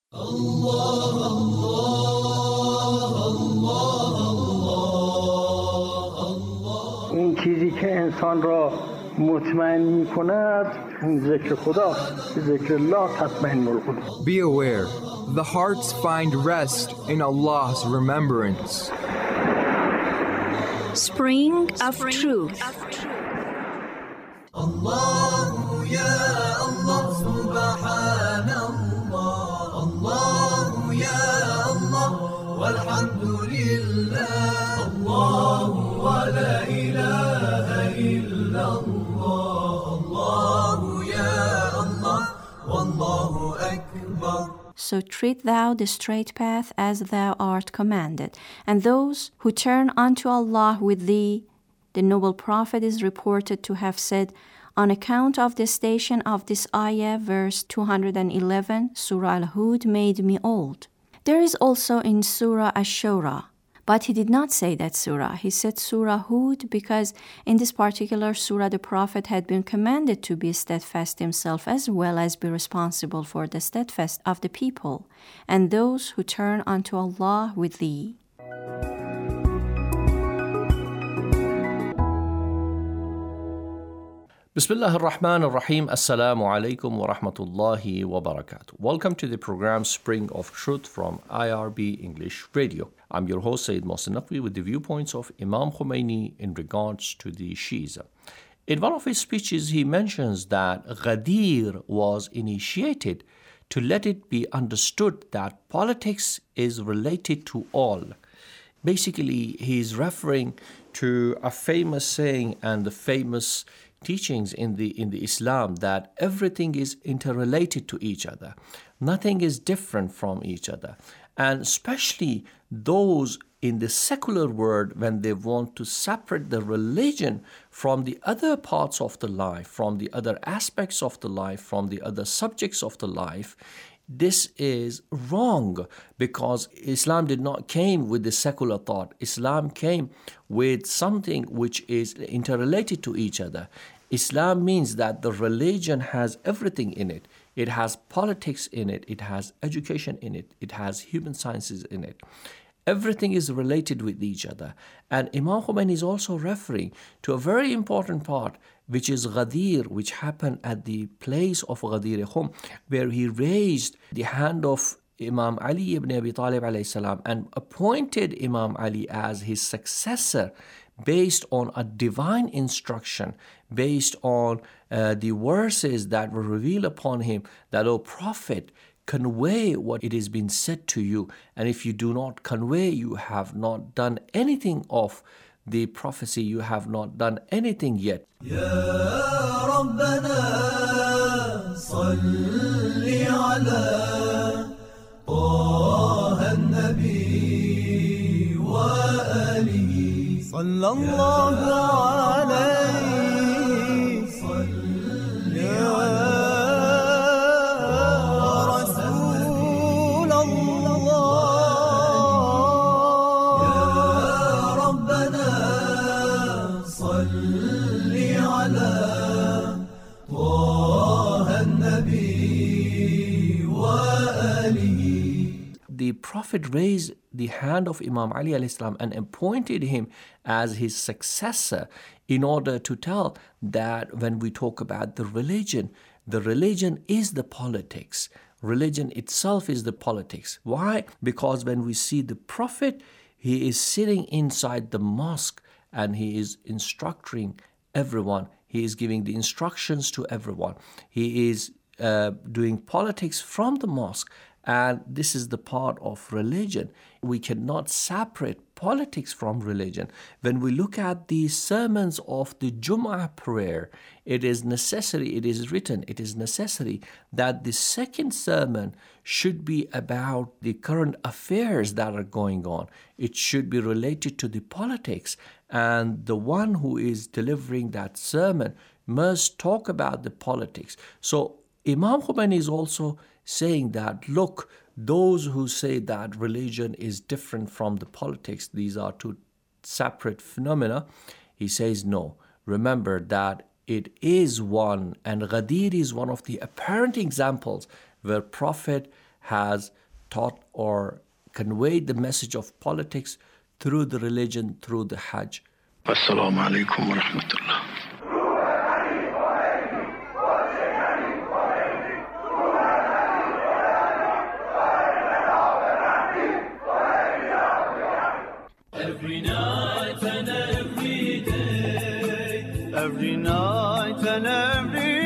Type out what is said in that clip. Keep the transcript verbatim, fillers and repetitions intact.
الله الله الله الله. این چیزی که انسان را مطمئن می کند این ذکر خداست. ذکر الله تطمئن القلوب. Be aware, the hearts find rest in Allah's remembrance. Spring of Truth. الله يا الله سبحان الله الله يا الله والحمد لله الله ولا إله إلا الله الله يا الله والله أكبر. So treat thou the straight path as thou art commanded, and those who turn unto Allah with thee. The noble prophet is reported to have said, on account of the station of this ayah, verse two hundred eleven, Surah Al-Hud made me old. There is also in Surah Ash-Shura, but he did not say that surah. He said Surah Hud because in this particular surah the prophet had been commanded to be steadfast himself as well as be responsible for the steadfast of the people and those who turn unto Allah with thee. Bismillah ar-Rahman ar-Rahim. Assalamu alaikum wa rahmatullahi wa barakatuh. Welcome to the program Spring of Truth from I R B English Radio. I'm your host Sayyid Mohsin Naqvi with the viewpoints of Imam Khomeini in regards to the Shiism. In one of his speeches, he mentions that Ghadir was initiated to let it be understood that politics is related to all. Basically, he's referring to a famous saying and the famous teachings in the in the Islam that everything is interrelated to each other. Nothing is different from each other. And especially those in the secular world, when they want to separate the religion from the other parts of the life, from the other aspects of the life, from the other subjects of the life, this is wrong because Islam did not came with the secular thought. Islam came with something which is interrelated to each other. Islam means that the religion has everything in it. It has politics in it. It has education in it. It has human sciences in it. Everything is related with each other. And Imam Khomeini is also referring to a very important part, which is Ghadir, which happened at the place of Ghadir Khum, where he raised the hand of Imam Ali ibn Abi Talib alayhi salam and appointed Imam Ali as his successor based on a divine instruction, based on uh, the verses that were revealed upon him, that, O Prophet, convey what it has been said to you. And if you do not convey, you have not done anything of the prophecy, you have not done anything yet. Ya Rabbana salli ala Taha an-Nabi wa alihi sallallahu alayhi salli ala The Prophet raised the hand of Imam Ali alayhi salam and appointed him as his successor in order to tell that when we talk about the religion, the religion is the politics. Religion itself is the politics. Why? Because when we see the Prophet, he is sitting inside the mosque and he is instructing everyone. He is giving the instructions to everyone. He is uh, doing politics from the mosque. And this is the part of religion. We cannot separate politics from religion. When we look at the sermons of the Jum'ah prayer, it is necessary, it is written, it is necessary that the second sermon should be about the current affairs that are going on. It should be related to the politics. And the one who is delivering that sermon must talk about the politics. So Imam Khomeini is also saying that, look, those who say that religion is different from the politics, these are two separate phenomena, he says no. Remember that it is one, and Ghadir is one of the apparent examples where Prophet has taught or conveyed the message of politics through the religion, through the Hajj. Assalamu alaikum wa rahmatullah. Every night and every day, every night and every